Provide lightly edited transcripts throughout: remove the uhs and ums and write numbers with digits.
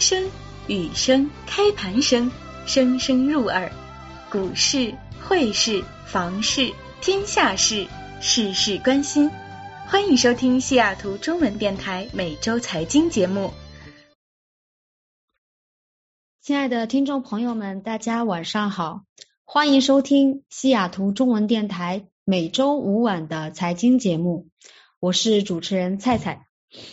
声、雨声、开盘声，声声入耳。股市、汇市、房市、天下事，事事关心。欢迎收听西雅图中文电台每周财经节目。 亲爱的听众朋友们，大家晚上好，欢迎收听西雅图中文电台每周五晚的财经节目，我是主持人蔡蔡。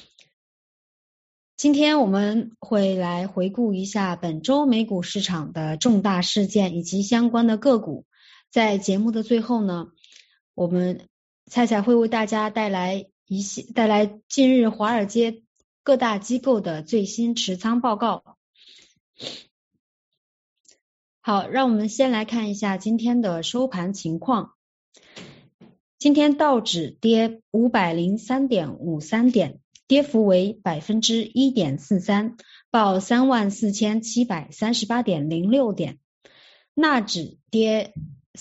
今天我们会来回顾一下本周美股市场的重大事件以及相关的个股。在节目的最后呢，我们蔡蔡会为大家带来近日华尔街各大机构的最新持仓报告。好，让我们先来看一下今天的收盘情况。今天道指跌503.53点，跌幅为 1.43%， 报 34,738.06 点。纳指跌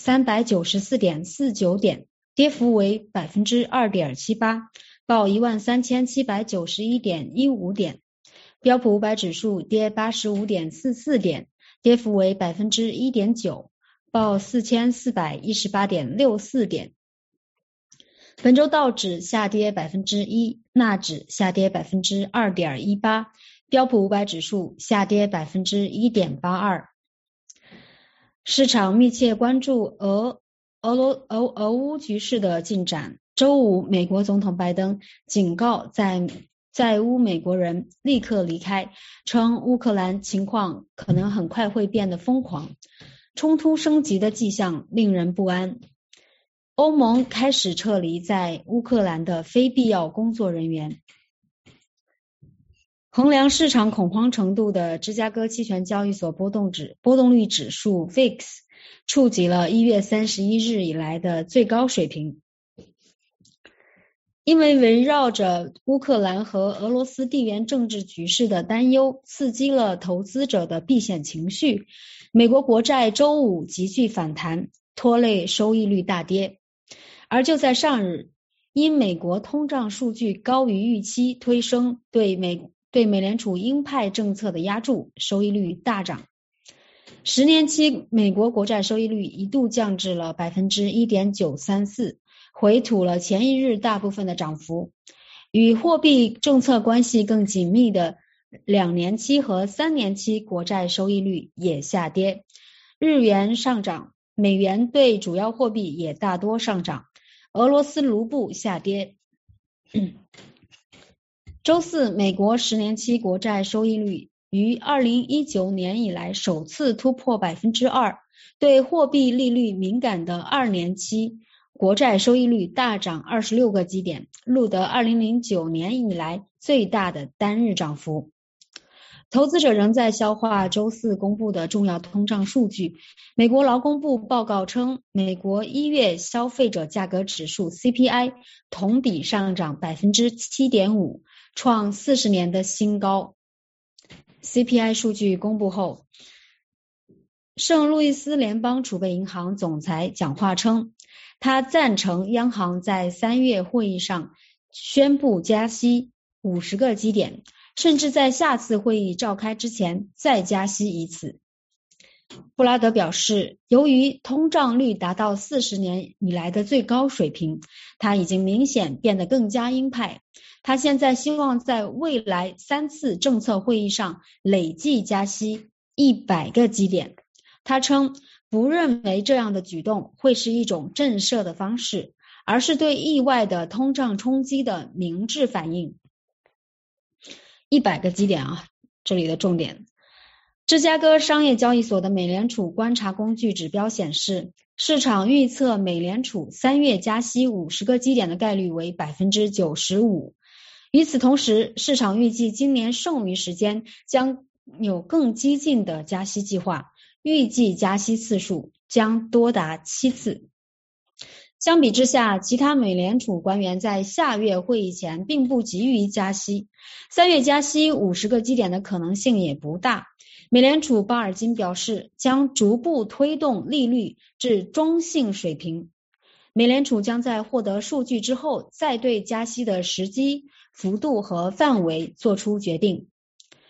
394.49 点，跌幅为 2.78%， 报 13,791.15 点。标普500指数跌 85.44 点，跌幅为 1.9%， 报 4,418.64 点。本周道指下跌 1%， 纳指下跌 2.18%， 标普500指数下跌 1.82%。市场密切关注俄乌局势的进展。周五，美国总统拜登警告在乌美国人立刻离开，称乌克兰情况可能很快会变得疯狂，冲突升级的迹象令人不安。欧盟开始撤离在乌克兰的非必要工作人员。衡量市场恐慌程度的芝加哥期权交易所波动率指数 VIX 触及了1月31日以来的最高水平。因为围绕着乌克兰和俄罗斯地缘政治局势的担忧刺激了投资者的避险情绪，美国国债周五急剧反弹，拖累收益率大跌。而就在上日，因美国通胀数据高于预期推升对美联储鹰派政策的压注，收益率大涨。10年期美国国债收益率一度降至了 1.934%， 回吐了前一日大部分的涨幅。与货币政策关系更紧密的2年期和3年期国债收益率也下跌。日元上涨，美元对主要货币也大多上涨，俄罗斯卢布下跌。周四，美国10年期国债收益率于2019年以来首次突破 2%， 对货币利率敏感的2年期国债收益率大涨26个基点，录得2009年以来最大的单日涨幅。投资者仍在消化周四公布的重要通胀数据。美国劳工部报告称，美国1月消费者价格指数 CPI 同比上涨 7.5%， 创40年的新高。CPI 数据公布后，圣路易斯联邦储备银行总裁讲话称，他赞成央行在3月会议上宣布加息50个基点，甚至在下次会议召开之前再加息一次。布拉德表示，由于通胀率达到40年以来的最高水平，他已经明显变得更加鹰派。他现在希望在未来3次政策会议上累计加息100个基点。他称，不认为这样的举动会是一种震慑的方式，而是对意外的通胀冲击的明智反应。100个基点啊，这里的重点。芝加哥商业交易所的美联储观察工具指标显示，市场预测美联储3月加息50个基点的概率为 95%。与此同时，市场预计今年剩余时间将有更激进的加息计划，预计加息次数将多达7次。相比之下，其他美联储官员在下月会议前并不急于加息，3月加息50个基点的可能性也不大。美联储巴尔金表示，将逐步推动利率至中性水平。美联储将在获得数据之后，再对加息的时机、幅度和范围做出决定。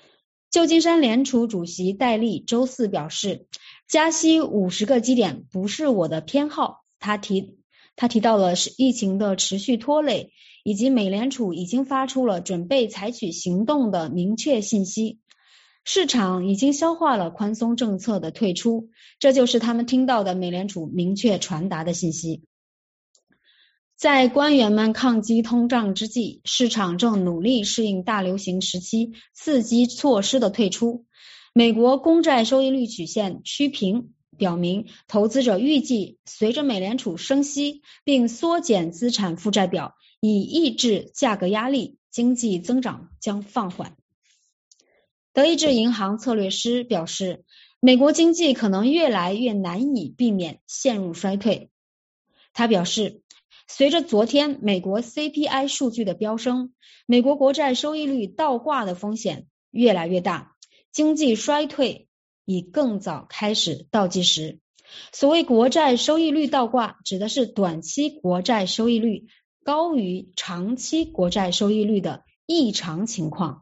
旧金山联储主席戴利周四表示，加息50个基点不是我的偏好。他提到了疫情的持续拖累，以及美联储已经发出了准备采取行动的明确信息。市场已经消化了宽松政策的退出，这就是他们听到的美联储明确传达的信息。在官员们抗击通胀之际，市场正努力适应大流行时期刺激措施的退出。美国公债收益率曲线趋平，表明投资者预计随着美联储升息并缩减资产负债表，以抑制价格压力，经济增长将放缓。德意志银行策略师表示，美国经济可能越来越难以避免陷入衰退。他表示，随着昨天美国 CPI 数据的飙升，美国国债收益率倒挂的风险越来越大，经济衰退已更早开始倒计时。所谓国债收益率倒挂，指的是短期国债收益率高于长期国债收益率的异常情况。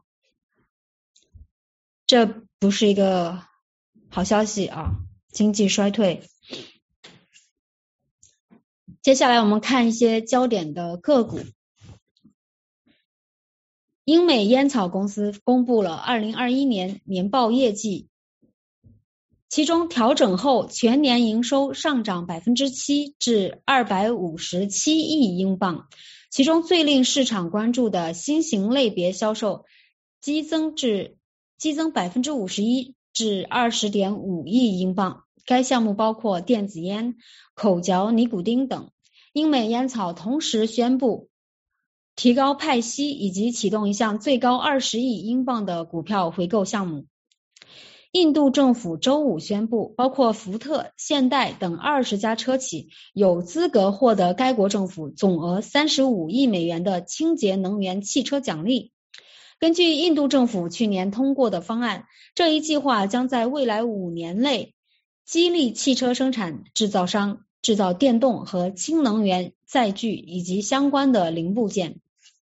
这不是一个好消息啊，经济衰退。接下来我们看一些焦点的个股。英美烟草公司公布了2021年年报业绩，其中调整后全年营收上涨 7% 至257亿英镑，其中最令市场关注的新型类别销售激增 51% 至 20.5 亿英镑，该项目包括电子烟、口嚼尼古丁等。英美烟草同时宣布提高派息以及启动一项最高20亿英镑的股票回购项目。印度政府周五宣布，包括福特、现代等20家车企有资格获得该国政府总额35亿美元的清洁能源汽车奖励。根据印度政府去年通过的方案，这一计划将在未来5年内激励汽车生产制造商制造电动和氢能源载具以及相关的零部件。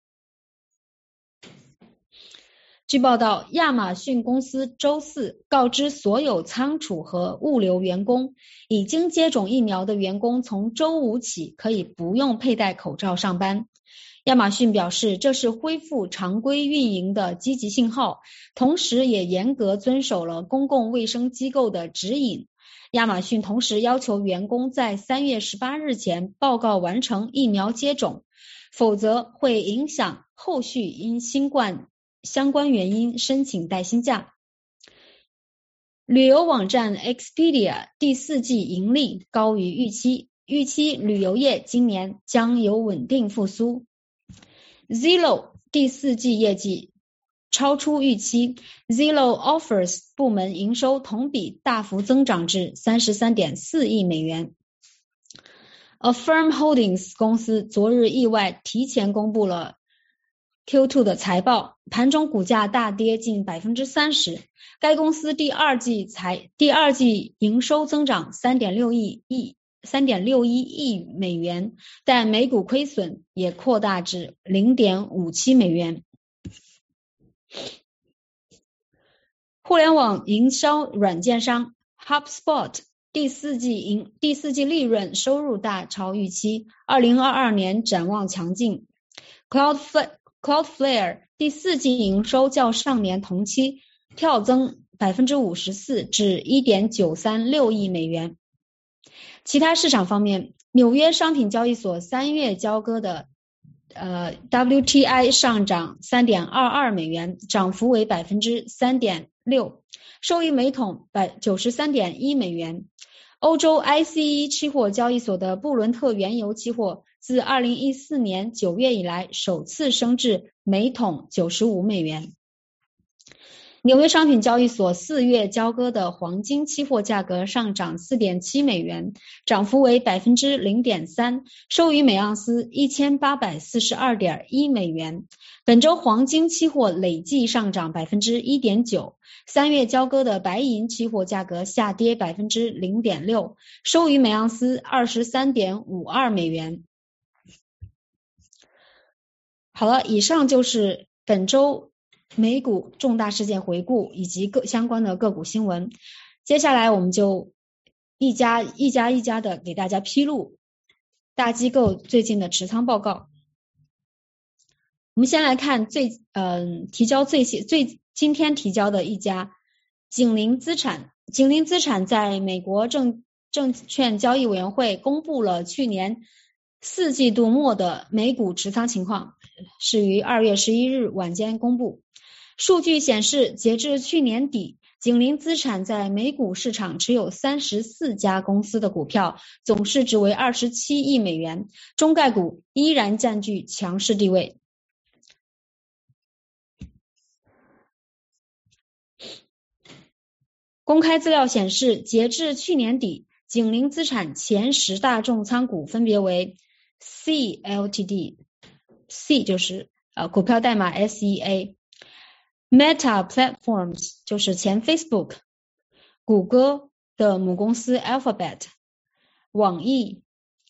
据报道，亚马逊公司周四告知所有仓储和物流员工，已经接种疫苗的员工从周五起可以不用佩戴口罩上班。亚马逊表示，这是恢复常规运营的积极信号，同时也严格遵守了公共卫生机构的指引。亚马逊同时要求员工在3月18日前报告完成疫苗接种，否则会影响后续因新冠相关原因申请带薪假。旅游网站 Expedia 第4季盈利高于预期，预期旅游业今年将有稳定复苏。Zillow 第4季业绩超出预期， Zillow Offers 部门营收同比大幅增长至 33.4 亿美元。Affirm Holdings 公司昨日意外提前公布了Q2 的财报，盘中股价大跌近 30%。 该公司第二季营收增长 3.61 亿美元，但每股亏损也扩大至 0.57 美元。互联网营销软件商 HubSpot 第四季利润收入大超预期，2022年展望强劲。Cloudflare 第4季营收较上年同期跳增 54% 至 1.936 亿美元。其他市场方面，纽约商品交易所3月交割的WTI 上涨 3.22 美元，涨幅为 3.6%， 收于每桶 93.1 美元。欧洲 ICE 期货交易所的布伦特原油期货自2014年9月以来首次升至每桶95美元。纽约商品交易所4月交割的黄金期货价格上涨 4.7 美元，涨幅为 0.3%， 收于每盎司 1842.1 美元。本周黄金期货累计上涨 1.9%， 3月交割的白银期货价格下跌 0.6%， 收于每盎司 23.52 美元。好了，以上就是本周美股重大事件回顾以及相关的个股新闻。接下来我们就一家的给大家披露大机构最近的持仓报告。我们先来看今天提交的一家景林资产。景林资产在美国证券交易委员会公布了去年4季度末的美股持仓情况，是于2月11日晚间公布。数据显示，截至去年底，景林资产在美股市场持有34家公司的股票，总市值为27亿美元，中概股依然占据强势地位。公开资料显示，截至去年底，景林资产前10大重仓股分别为 C Ltd， C 就是股票代码 SEA。Meta Platforms 就是前 Facebook， 谷歌的母公司 Alphabet， 网易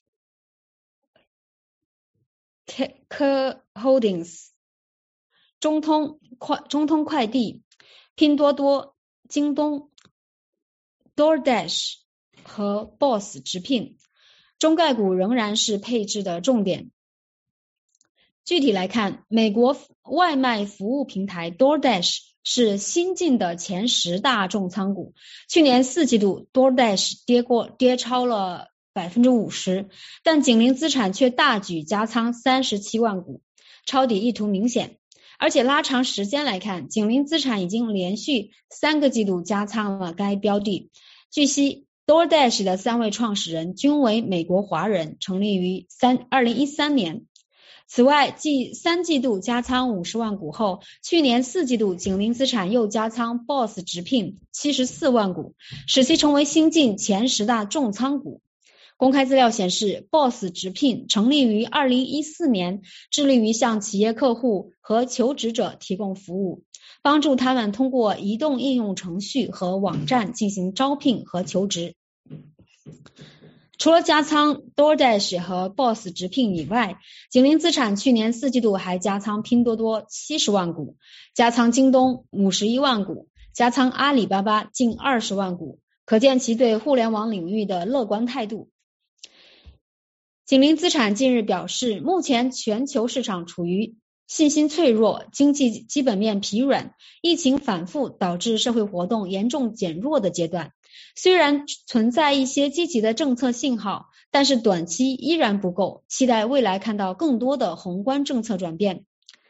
K Holdings， 中通快递，拼多多，京东， DoorDash 和 Boss 直聘。中概股仍然是配置的重点。具体来看，美国外卖服务平台 DoorDash 是新进的前10大重仓股。去年4季度 DoorDash 跌超了 50%， 但景林资产却大举加仓37万股，抄底意图明显。而且拉长时间来看，景林资产已经连续3个季度加仓了该标的。据悉， DoorDash 的3位创始人均为美国华人，成立于2013年。此外，继3季度加仓50万股后，去年4季度景林资产又加仓 Boss 直聘74万股，使其成为新进前10大重仓股。公开资料显示， Boss 直聘成立于2014年，致力于向企业客户和求职者提供服务，帮助他们通过移动应用程序和网站进行招聘和求职。除了加仓 DoorDash 和 Boss 直聘以外，景林资产去年4季度还加仓拼多多70万股，加仓京东51万股，加仓阿里巴巴近20万股，可见其对互联网领域的乐观态度。景林资产近日表示，目前全球市场处于信心脆弱、经济基本面疲软、疫情反复导致社会活动严重减弱的阶段。虽然存在一些积极的政策信号，但是短期依然不够，期待未来看到更多的宏观政策转变。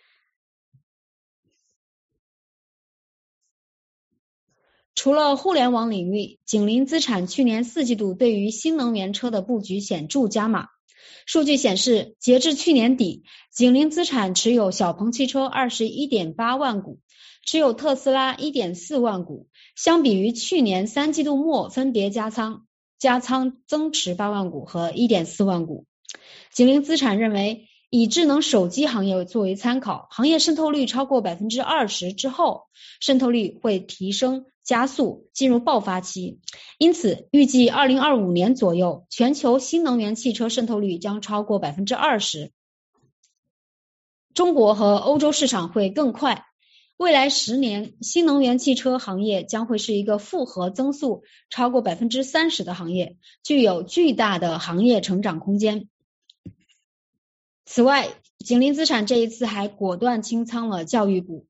除了互联网领域，景林资产去年4季度对于新能源车的布局显著加码。数据显示，截至去年底，景林资产持有小鹏汽车 21.8 万股，持有特斯拉 1.4 万股，相比于去年3季度末分别加仓增持8万股和 1.4 万股。景林资产认为，以智能手机行业作为参考，行业渗透率超过 20% 之后，渗透率会提升加速，进入爆发期。因此，预计2025年左右，全球新能源汽车渗透率将超过 20%。中国和欧洲市场会更快。未来10年，新能源汽车行业将会是一个复合增速超过 30% 的行业，具有巨大的行业成长空间。此外，景林资产这一次还果断清仓了教育股。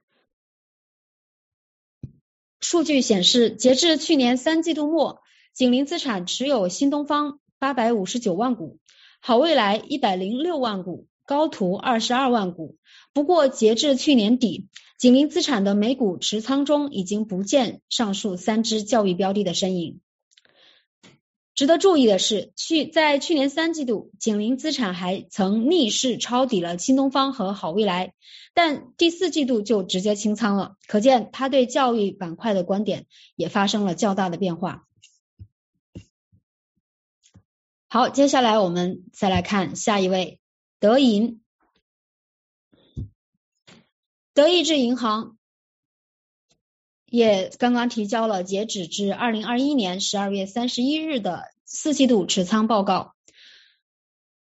数据显示，截至去年3季度末，景林资产持有新东方859万股，好未来106万股，高途22万股。不过截至去年底，景林资产的美股持仓中已经不见上述3只教育标的的身影。值得注意的是，在去年3季度，景林资产还曾逆势抄底了新东方和好未来，但第4季度就直接清仓了，可见他对教育板块的观点也发生了较大的变化。好，接下来我们再来看下一位，德银。德意志银行也刚刚提交了截止至2021年12月31日的4季度持仓报告。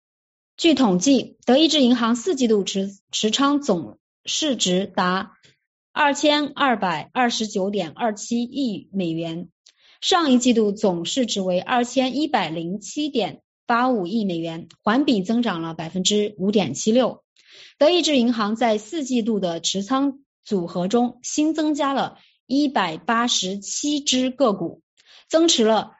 据统计，德意志银行4季度持仓总市值达 2229.27亿美元，上一季度总市值为2107.85亿美元，环比增长了 5.76%。德意志银行在4季度的持仓组合中新增加了187只个股，增持了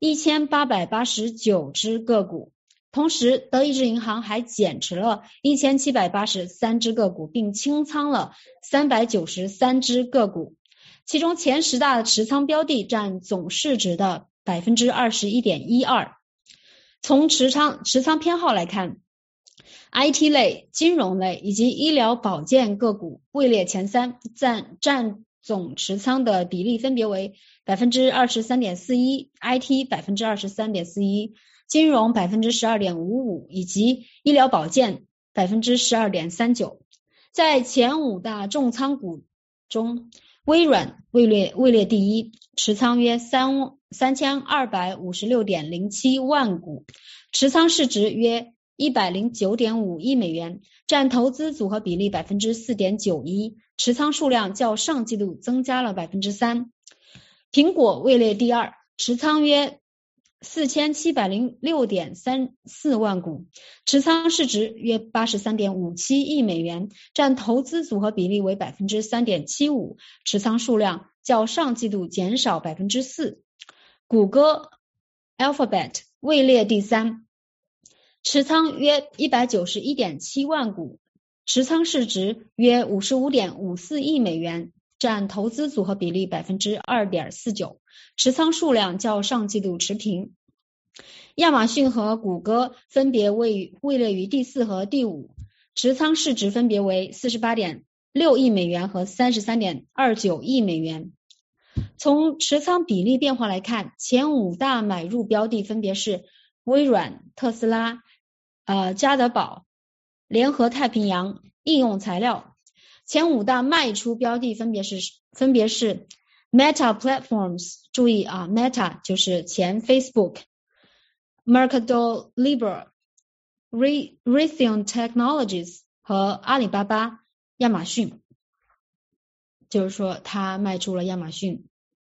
1889只个股。同时，德意志银行还减持了1783只个股，并清仓了393只个股。其中前10大持仓标的占总市值的 21.12%。从持仓偏好来看， IT 类、金融类以及医疗保健个股位列前三，占总持仓的比例分别为 23.41%、 IT 23.41%、金融 12.55% 以及医疗保健 12.39%。 在前5大重仓股中，微软位列第一，持仓约 3256.07 万股，持仓市值约 109.5 亿美元，占投资组合比例 4.91%， 持仓数量较上季度增加了 3%。 苹果位列第二，持仓约 4706.34 万股，持仓市值约 83.57 亿美元，占投资组合比例为 3.75%， 持仓数量较上季度减少 4%。 谷歌 Alphabet 位列第三，持仓约 191.7 万股，持仓市值约 55.54 亿美元，占投资组合比例 2.49%， 持仓数量较上季度持平。亚马逊和谷歌分别位列于第4和第5，持仓市值分别为 48.6 亿美元和 33.29 亿美元。从持仓比例变化来看，前5大买入标的分别是微软、特斯拉、家得宝、联合太平洋、应用材料。前5大卖出标的分别是 Meta Platforms， 注意啊 Meta 就是前 Facebook、Mercado Libre、Raytheon Technologies 和阿里巴巴、亚马逊，就是说他卖出了亚马逊。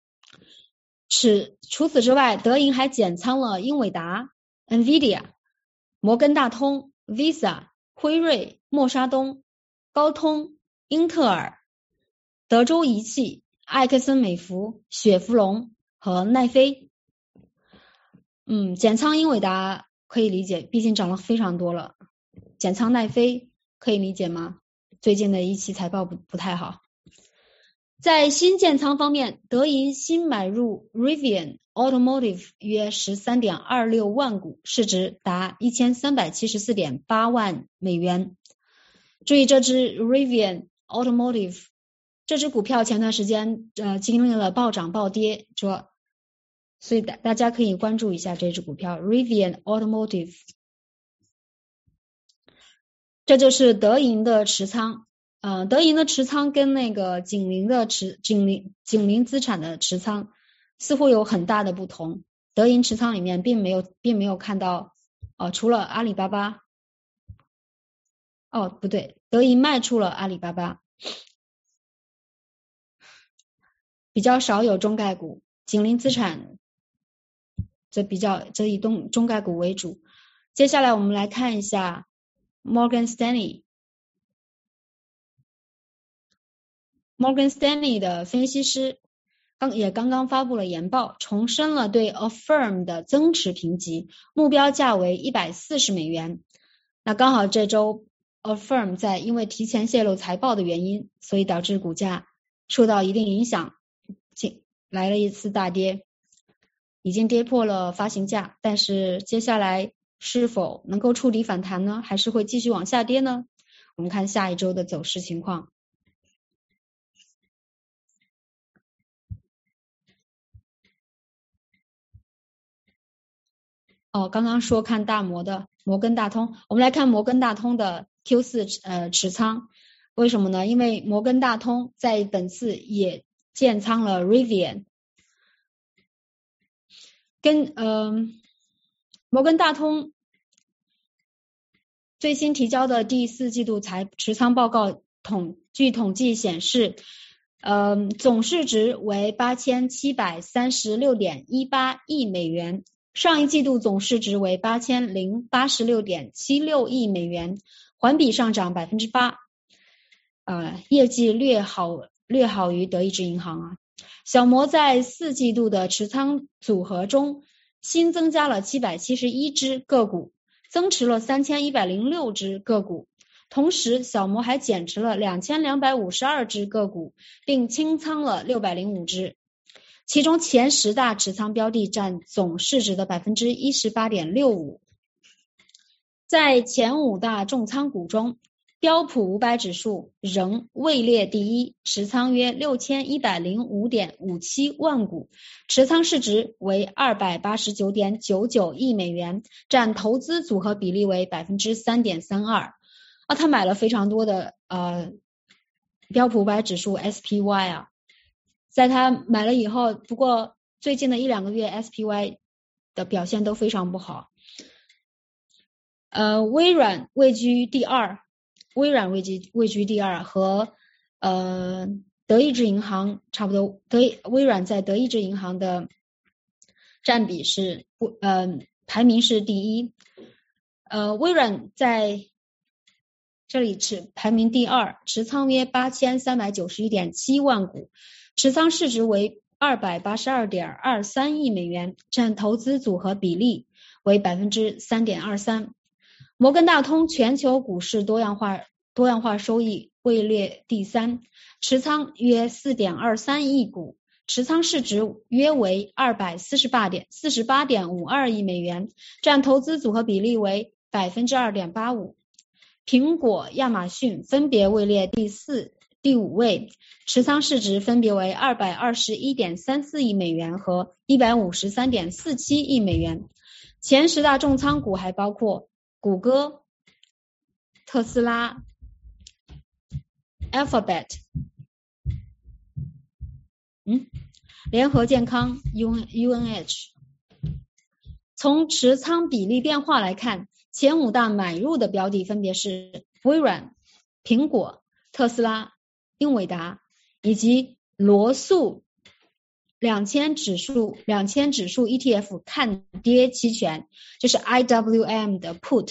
除此之外，德银还减仓了英伟达、NVIDIA、摩根大通、Visa、辉瑞、默沙东、高通、英特尔、德州仪器、埃克森美孚、雪佛龙和奈飞。减仓英伟达可以理解，毕竟涨了非常多了。减仓奈飞可以理解吗？最近的一期财报不太好。在新建仓方面，德银新买入 Rivian Automotive 约 13.26 万股，市值达 1374.8 万美元。注意这支 Rivian Automotive 这支股票前段时间经历了暴涨暴跌，所以大家可以关注一下这支股票 Rivian Automotive。 这就是德银的持仓。德银的持仓跟那个景林资产的持仓似乎有很大的不同。德银持仓里面并没有看到除了阿里巴巴，不对，德银卖出了阿里巴巴，比较少有中概股，景林资产则以中概股为主。接下来我们来看一下 Morgan Stanley。Morgan Stanley 的分析师刚刚发布了研报，重申了对 Affirm 的增持评级，目标价为140美元。那刚好这周 Affirm 因为提前泄露财报的原因，所以导致股价受到一定影响，来了一次大跌，已经跌破了发行价，但是接下来是否能够触底反弹呢？还是会继续往下跌呢？我们看下一周的走势情况。刚刚说看大摩的摩根大通，我们来看摩根大通的 Q4 持仓。为什么呢？因为摩根大通在本次也建仓了 Rivian。摩根大通最新提交的第4季度持仓报告据统计显示， 总市值为8736.18亿美元，上一季度总市值为8086.76亿美元，环比上涨 8%，业绩略好于德意志银行啊。小摩在4季度的持仓组合中新增加了771只个股，增持了3106只个股，同时小摩还减持了2252只个股，并清仓了605只，其中前10大持仓标的占总市值的 18.65%。 在前5大重仓股中，标普500指数仍位列第一，持仓约6105.57万股，持仓市值为289.99亿美元，占投资组合比例为 3.32%。他买了非常多的标普500指数 SPY 啊，在他买了以后，不过最近的1-2个月 SPY 的表现都非常不好。微软位居第二，和德意志银行差不多。微软在德意志银行的占比是排名是第一，微软在这里是排名第2，持仓约8391.7万股，持仓市值为282.23亿美元，占投资组合比例为 3.23%。摩根大通全球股市多样化收益位列第3，持仓约 4.23 亿股，持仓市值约为248.52亿美元，占投资组合比例为 2.85%。 苹果、亚马逊分别位列第4、第5位，持仓市值分别为 221.34 亿美元和 153.47 亿美元。前10大重仓股还包括谷歌、特斯拉、Alphabet、联合健康 UNH。 从持仓比例变化来看，前5大买入的标的分别是微软、苹果、特斯拉、英伟达以及罗素2000指数 ETF 看跌期权，就是 IWM 的 put。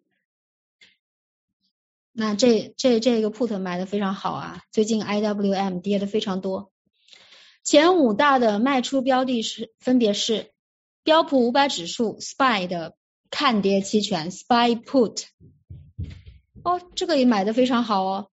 那这个 put 买的非常好啊，最近 IWM 跌的非常多。前5大的卖出标的分别是标普500指数 SPY 的看跌期权 SPY put， 这个也买的非常好哦。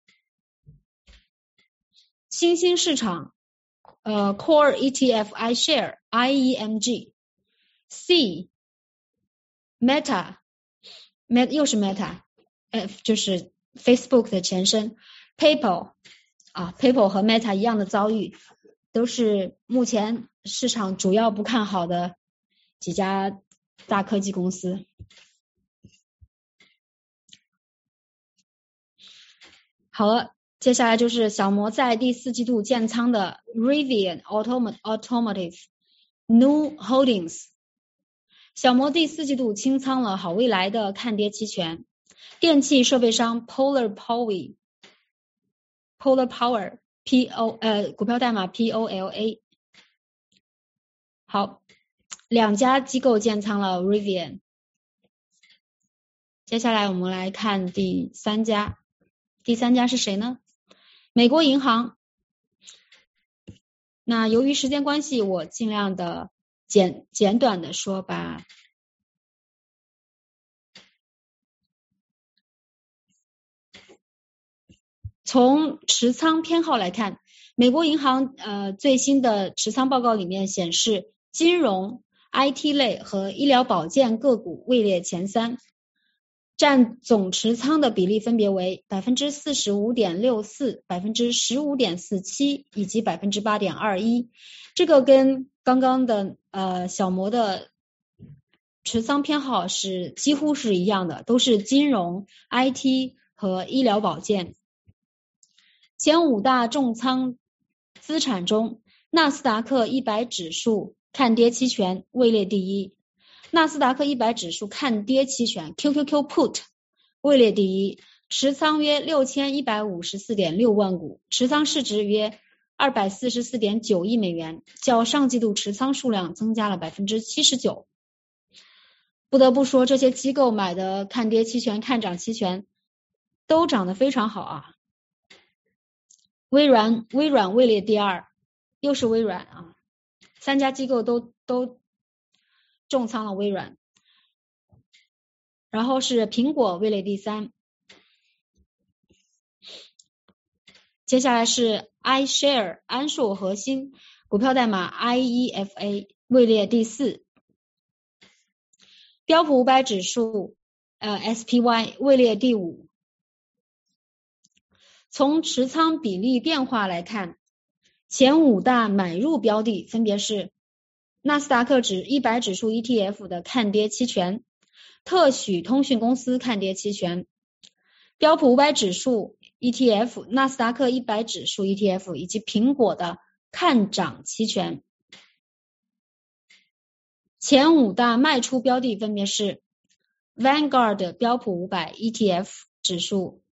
新兴市场Core ETF iShare IEMG C Meta 又是 Meta F 就是 Facebook 的前身 PayPal 和 Meta 一样的遭遇，都是目前市场主要不看好的几家大科技公司。好了，接下来就是小摩在第4季度建仓的 Rivian Automotive New Holdings。 小摩第4季度清仓了好未来的看跌期权，电气设备商 Polar Power股票代码 POLA。 好，2家机构建仓了 Rivian。 接下来我们来看第3家是谁呢？美国银行。那由于时间关系，我尽量的简短的说吧。从持仓偏好来看，美国银行最新的持仓报告里面显示，金融、IT 类和医疗保健个股位列前3，占总持仓的比例分别为 45.64%、15.47% 以及 8.21%。 这个跟刚刚的小摩的持仓偏好是几乎是一样的，都是金融、IT 和医疗保健。前5大重仓资产中，纳斯达克100指数看跌期权位列第一，纳斯达克100指数看跌期权 QQQ put 位列第一，持仓约 6154.6 万股，持仓市值约 244.9亿美元，较上季度持仓数量增加了 79%。 不得不说，这些机构买的看跌期权、看涨期权都涨得非常好啊。微软位列第二，又是微软啊，3家机构都重仓了微软。然后是苹果位列第三，接下来是 iShare 安硕核心，股票代码 IEFA 位列第四，标普500指数SPY 位列第五。从持仓比例变化来看，前5大买入标的分别是纳斯达克100指数 ETF 的看跌期权，特许通讯公司看跌期权，标普500指数 ETF、纳斯达克100指数 ETF 以及苹果的看涨期权。前5大卖出标的分别是 Vanguard 标普500 ETF 指数，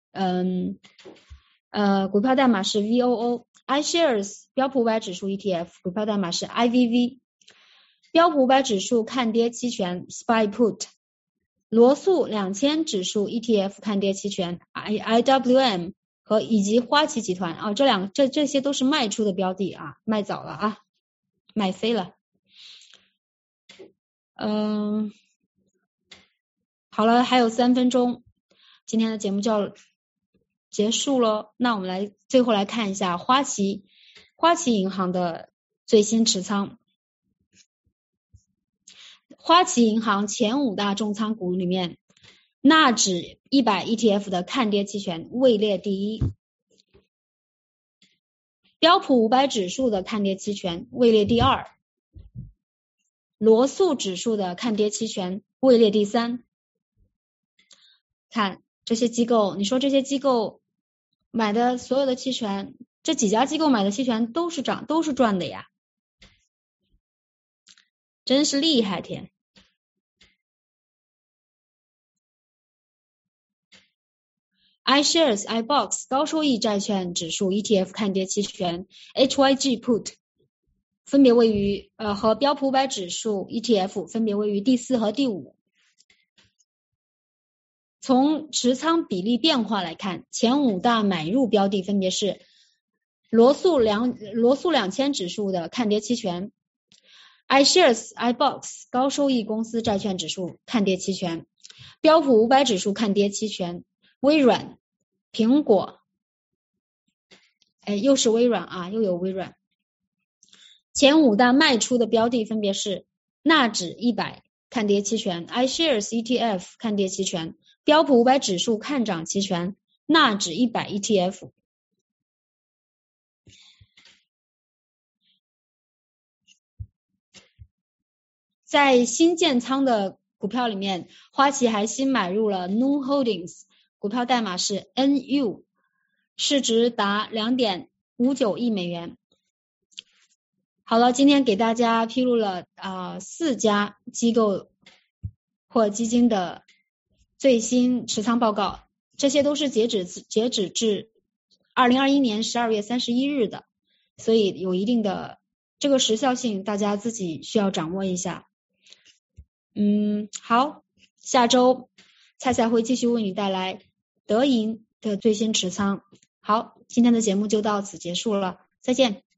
股票代码是 VOO， iShares 标普500指数 ETF 股票代码是 IVV， 标普500指数看跌期权 SPY Put， 罗素2000指数 ETF 看跌期权 IWM 和以及花旗集团啊，这些都是卖出的标的啊，卖早了啊，卖飞了。好了，还有3分钟，今天的节目就要结束了。那我们最后来看一下花旗银行的最新持仓。花旗银行前5大重仓股里面，纳指100 ETF 的看跌期权位列第一，标普500指数的看跌期权位列第二，罗素指数的看跌期权位列第三。看这些机构，你说这些机构买的所有的期权，这几家机构买的期权都是涨都是赚的呀，真是厉害天。iShares iBox 高收益债券指数 ETF 看跌期权 HYG Put 分别位于和标普500指数 ETF 分别位于第4和第5。从持仓比例变化来看，前5大买入标的分别是罗素2000指数的看跌期权， iShares iBox 高收益公司债券指数看跌期权，标普500指数看跌期权，微软、苹果，又是微软啊，又有微软。前5大卖出的标的分别是纳指100看跌期权， iShares ETF 看跌期权，标普500指数看涨期权，纳指100 ETF。 在新建仓的股票里面，花旗还新买入了 Noon Holdings， 股票代码是 NU， 市值达 2.59 亿美元。好了，今天给大家披露了4家机构或基金的最新持仓报告，这些都是截止至2021年12月31日的，所以有一定的这个时效性，大家自己需要掌握一下。好，下周菜会继续为你带来德银的最新持仓。好，今天的节目就到此结束了，再见。